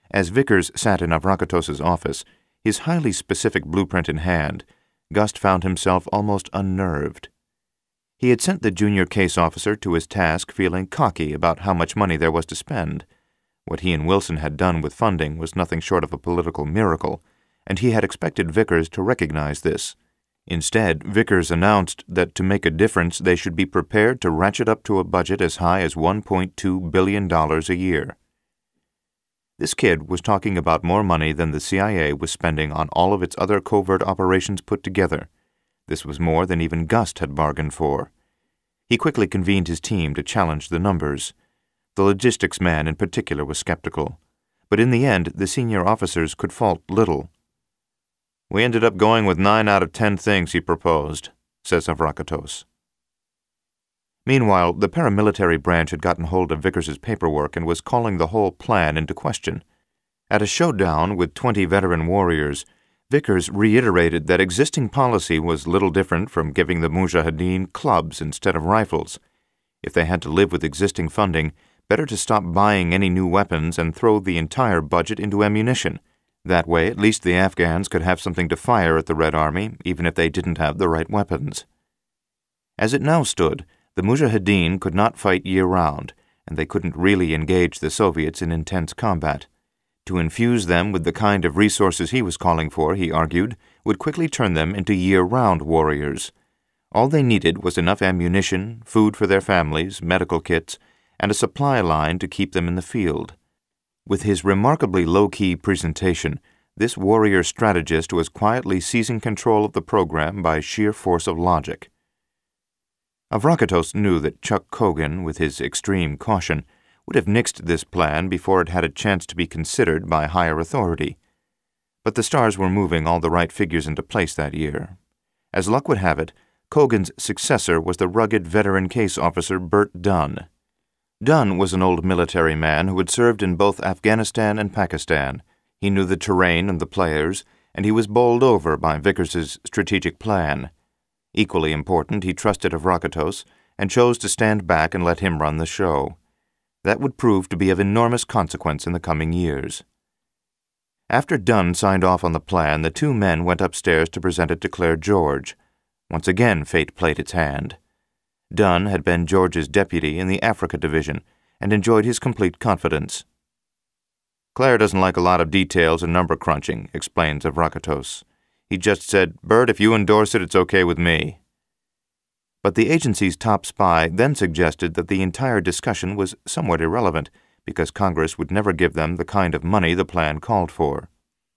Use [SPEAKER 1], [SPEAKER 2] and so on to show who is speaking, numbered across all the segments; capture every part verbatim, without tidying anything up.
[SPEAKER 1] As Vickers sat in Avrakatos's office, his highly specific blueprint in hand, Gust found himself almost unnerved. He had sent the junior case officer to his task feeling cocky about how much money there was to spend. What he and Wilson had done with funding was nothing short of a political miracle, and he had expected Vickers to recognize this. Instead, Vickers announced that to make a difference they should be prepared to ratchet up to a budget as high as one point two billion dollars a year. This kid was talking about more money than the C I A was spending on all of its other covert operations put together. This was more than even Gust had bargained for. He quickly convened his team to challenge the numbers. The logistics man in particular was skeptical, but in the end the senior officers could fault little. "We ended up going with nine out of ten things he proposed," says Avrakatos. Meanwhile, the paramilitary branch had gotten hold of Vickers's paperwork and was calling the whole plan into question. At a showdown with twenty veteran warriors, Vickers reiterated that existing policy was little different from giving the Mujahideen clubs instead of rifles. If they had to live with existing funding, better to stop buying any new weapons and throw the entire budget into ammunition. That way, at least the Afghans could have something to fire at the Red Army, even if they didn't have the right weapons. As it now stood, the Mujahideen could not fight year-round, and they couldn't really engage the Soviets in intense combat. To infuse them with the kind of resources he was calling for, he argued, would quickly turn them into year-round warriors. All they needed was enough ammunition, food for their families, medical kits, and a supply line to keep them in the field. With his remarkably low-key presentation, this warrior strategist was quietly seizing control of the program by sheer force of logic. Avrakatos knew that Chuck Cogan, with his extreme caution, would have nixed this plan before it had a chance to be considered by higher authority. But the stars were moving all the right figures into place that year. As luck would have it, Cogan's successor was the rugged veteran case officer Bert Dunn. Dunn was an old military man who had served in both Afghanistan and Pakistan. He knew the terrain and the players, and he was bowled over by Vickers's strategic plan. Equally important, he trusted Avrakatos and chose to stand back and let him run the show. That would prove to be of enormous consequence in the coming years. After Dunn signed off on the plan, the two men went upstairs to present it to Claire George. Once again, fate played its hand. Dunn had been George's deputy in the Africa Division and enjoyed his complete confidence. "Claire doesn't like a lot of details and number crunching," explains Avrakatos. "He just said, 'Bert, if you endorse it, it's okay with me.'" But the agency's top spy then suggested that the entire discussion was somewhat irrelevant because Congress would never give them the kind of money the plan called for.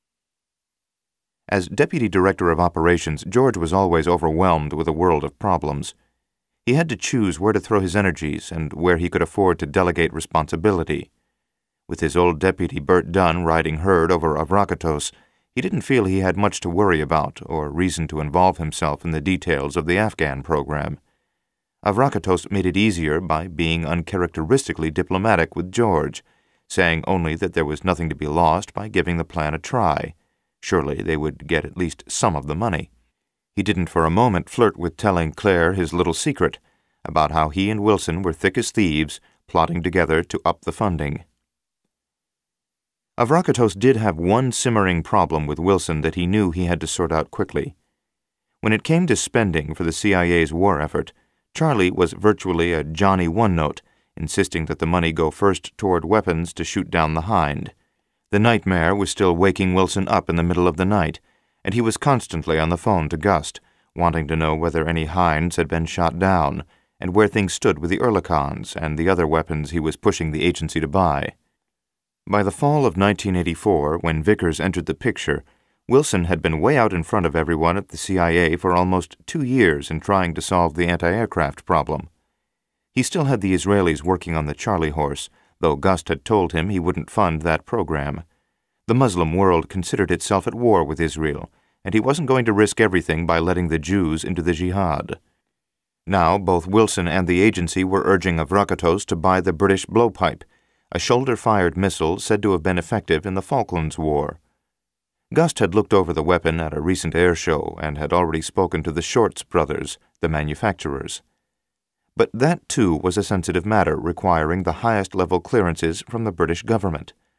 [SPEAKER 1] As Deputy Director of Operations, George was always overwhelmed with a world of problems. He had to choose where to throw his energies and where he could afford to delegate responsibility. With his old deputy Bert Dunn riding herd over Avrakatos, he didn't feel he had much to worry about or reason to involve himself in the details of the Afghan program. Avrakatos made it easier by being uncharacteristically diplomatic with George, saying only that there was nothing to be lost by giving the plan a try. Surely they would get at least some of the money. He didn't for a moment flirt with telling Claire his little secret about how he and Wilson were thick as thieves, plotting together to up the funding. Avrakatos did have one simmering problem with Wilson that he knew he had to sort out quickly. When it came to spending for the C I A's war effort, Charlie was virtually a Johnny One-Note, insisting that the money go first toward weapons to shoot down the Hind. The nightmare was still waking Wilson up in the middle of the night, and he was constantly on the phone to Gust, wanting to know whether any Hinds had been shot down, and where things stood with the Oerlikons and the other weapons he was pushing the agency to buy. By the fall of nineteen eighty-four, when Vickers entered the picture, Wilson had been way out in front of everyone at the C I A for almost two years in trying to solve the anti-aircraft problem. He still had the Israelis working on the Charlie horse, though Gust had told him he wouldn't fund that program. The Muslim world considered itself at war with Israel, and he wasn't going to risk everything by letting the Jews into the jihad. Now both Wilson and the agency were urging Avrakatos to buy the British blowpipe, a shoulder-fired missile said to have been effective in the Falklands War. Gust had looked over the weapon at a recent air show and had already spoken to the Shorts brothers, the manufacturers. But that, too, was a sensitive matter requiring the highest-level clearances from the British government.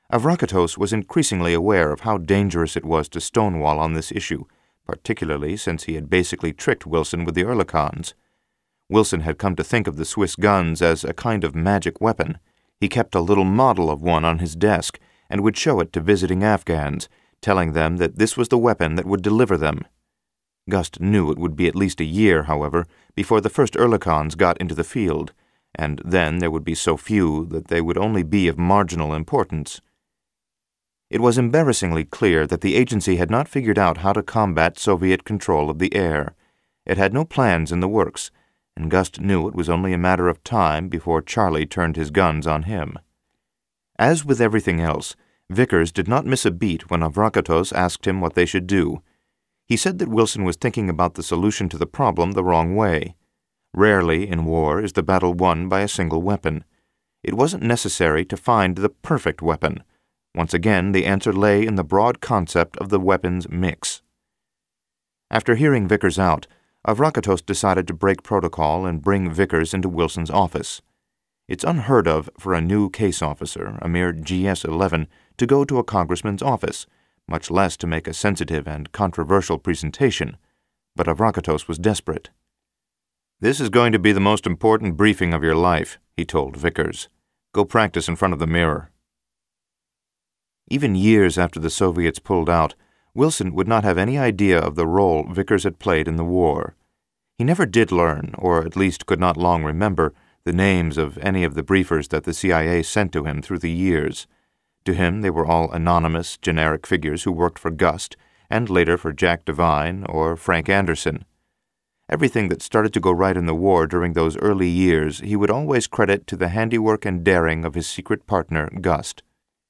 [SPEAKER 1] Avrakatos was increasingly aware of how dangerous it was to stonewall on this issue, particularly since he had basically tricked Wilson with the Oerlikons. Wilson had come to think of the Swiss guns as a kind of magic weapon. He kept a little model of one on his desk and would show it to visiting Afghans, telling them that this was the weapon that would deliver them. Gust knew it would be at least a year, however, before the first Oerlikons got into the field, and then there would be so few that they would only be of marginal importance. It was embarrassingly clear that the agency had not figured out how to combat Soviet control of the air. It had no plans in the works, and Gust knew it was only a matter of time before Charlie turned his guns on him. As with everything else, Vickers did not miss a beat when Avrakatos asked him what they should do. He said that Wilson was thinking about the solution to the problem the wrong way. Rarely in war is the battle won by a single weapon. It wasn't necessary to find the perfect weapon. Once again, the answer lay in the broad concept of the weapons mix. After hearing Vickers out, Avrakatos decided to break protocol and bring Vickers into Wilson's office. It's unheard of for a new case officer, a mere G S eleven, to go to a congressman's office, much less to make a sensitive and controversial presentation, but Avrakatos was desperate. "This is going to be the most important briefing of your life," he told Vickers. "Go practice in front of the mirror." Even years after the Soviets pulled out, Wilson would not have any idea of the role Vickers had played in the war. He never did learn, or at least could not long remember, the names of any of the briefers that the C I A sent to him through the years. To him they were all anonymous, generic figures who worked for Gust, and later for Jack Devine or Frank Anderson. Everything that started to go right in the war during those early years he would always credit to the handiwork and daring of his secret partner, Gust.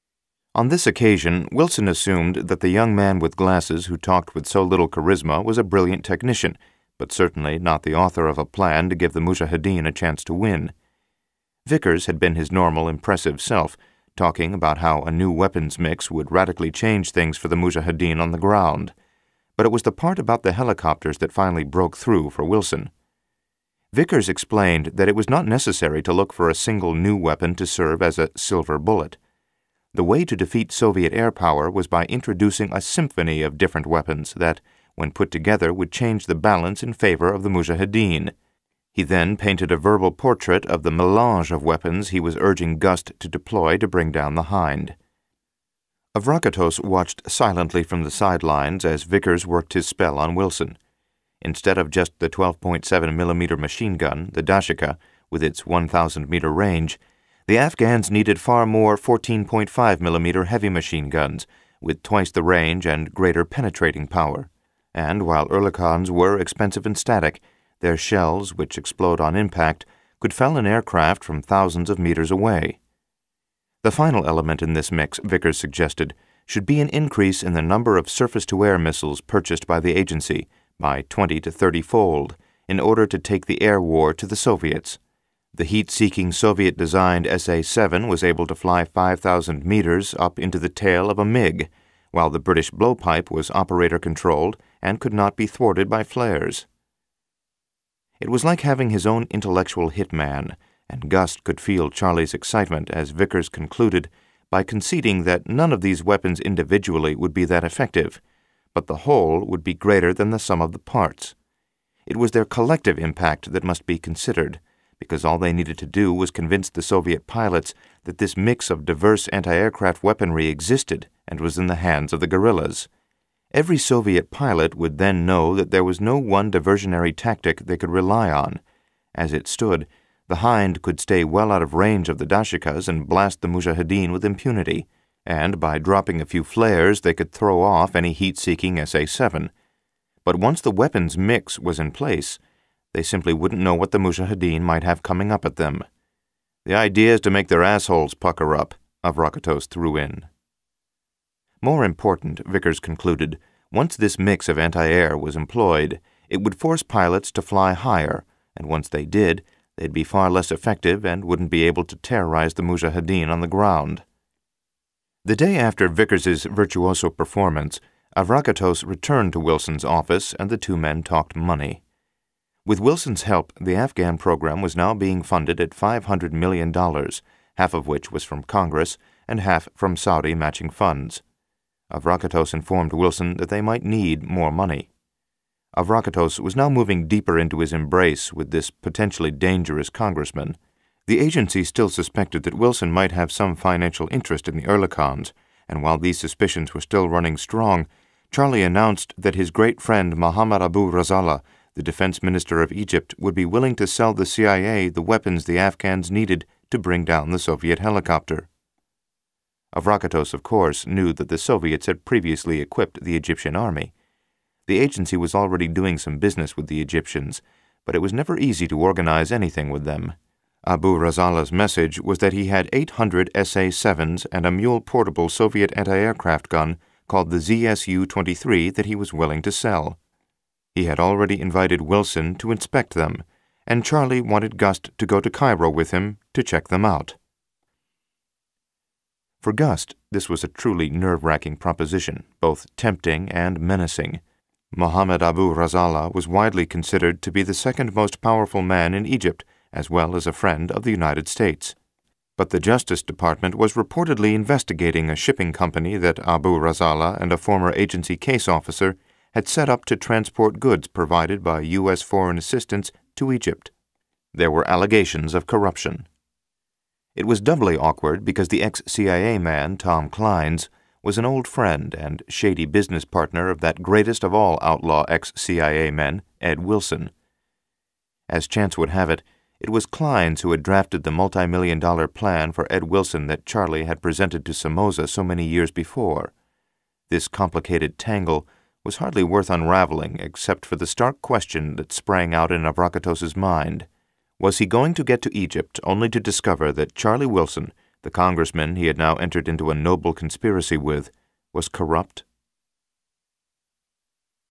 [SPEAKER 1] On this occasion, Wilson assumed that the young man with glasses who talked with so little charisma was a brilliant technician, but certainly not the author of a plan to give the Mujahideen a chance to win. Vickers had been his normal, impressive self, talking about how a new weapons mix would radically change things for the Mujahideen on the ground. But it was the part about the helicopters that finally broke through for Wilson. Vickers explained that it was not necessary to look for a single new weapon to serve as a silver bullet. The way to defeat Soviet air power was by introducing a symphony of different weapons that, when put together, would change the balance in favor of the Mujahideen. He then painted a verbal portrait of the melange of weapons he was urging Gust to deploy to bring down the Hind. Avrakatos watched silently from the sidelines as Vickers worked his spell on Wilson. Instead of just the twelve point seven millimeter machine gun, the Dashika, with its one thousand meter range, the Afghans needed far more fourteen point five millimeter heavy machine guns, with twice the range and greater penetrating power. And while Oerlikons were expensive and static, their shells, which explode on impact, could fell an aircraft from thousands of meters away. The final element in this mix, Vickers suggested, should be an increase in the number of surface-to-air missiles purchased by the agency by twenty to thirty-fold in order to take the air war to the Soviets. The heat-seeking Soviet-designed S A seven was able to fly five thousand meters up into the tail of a MiG, while the British blowpipe was operator-controlled and could not be thwarted by flares. It was like having his own intellectual hitman, and Gust could feel Charlie's excitement as Vickers concluded by conceding that none of these weapons individually would be that effective, but the whole would be greater than the sum of the parts. It was their collective impact that must be considered, because all they needed to do was convince the Soviet pilots that this mix of diverse anti-aircraft weaponry existed and was in the hands of the guerrillas. Every Soviet pilot would then know that there was no one diversionary tactic they could rely on. As it stood, the Hind could stay well out of range of the Dashikas and blast the Mujahideen with impunity, and by dropping a few flares they could throw off any heat-seeking S A seven. But once the weapons mix was in place, they simply wouldn't know what the Mujahideen might have coming up at them. "The idea is to make their assholes pucker up," Avrakatos threw in. More important, Vickers concluded, once this mix of anti-air was employed, it would force pilots to fly higher, and once they did, they'd be far less effective and wouldn't be able to terrorize the Mujahideen on the ground. The day after Vickers's virtuoso performance, Avrakatos returned to Wilson's office and the two men talked money. With Wilson's help, the Afghan program was now being funded at five hundred million dollars, half of which was from Congress, and half from Saudi matching funds. Avrakatos informed Wilson that they might need more money. Avrakatos was now moving deeper into his embrace with this potentially dangerous congressman. The agency still suspected that Wilson might have some financial interest in the Erlikons, and while these suspicions were still running strong, Charlie announced that his great friend Mohammad Abu Razala, the defense minister of Egypt, would be willing to sell the C I A the weapons the Afghans needed to bring down the Soviet helicopter. Avrakatos, of course, knew that the Soviets had previously equipped the Egyptian army. The agency was already doing some business with the Egyptians, but it was never easy to organize anything with them. Abu Razala's message was that he had eight hundred S A sevens and a mule portable Soviet anti-aircraft gun called the Z S U twenty-three that he was willing to sell. He had already invited Wilson to inspect them, and Charlie wanted Gust to go to Cairo with him to check them out. For Gust, this was a truly nerve-wracking proposition, both tempting and menacing. Mohammad Abu Razala was widely considered to be the second most powerful man in Egypt, as well as a friend of the United States. But the Justice Department was reportedly investigating a shipping company that Abu Razala and a former agency case officer had set up to transport goods provided by U S foreign assistance to Egypt. There were allegations of corruption. It was doubly awkward because the ex-C I A man, Tom Clines, was an old friend and shady business partner of that greatest of all outlaw ex-C I A men, Ed Wilson. As chance would have it, it was Clines who had drafted the multi-million dollar plan for Ed Wilson that Charlie had presented to Somoza so many years before. This complicated tangle was hardly worth unraveling except for the stark question that sprang out in Avrakatos's mind. Was he going to get to Egypt only to discover that Charlie Wilson, the congressman he had now entered into a noble conspiracy with, was corrupt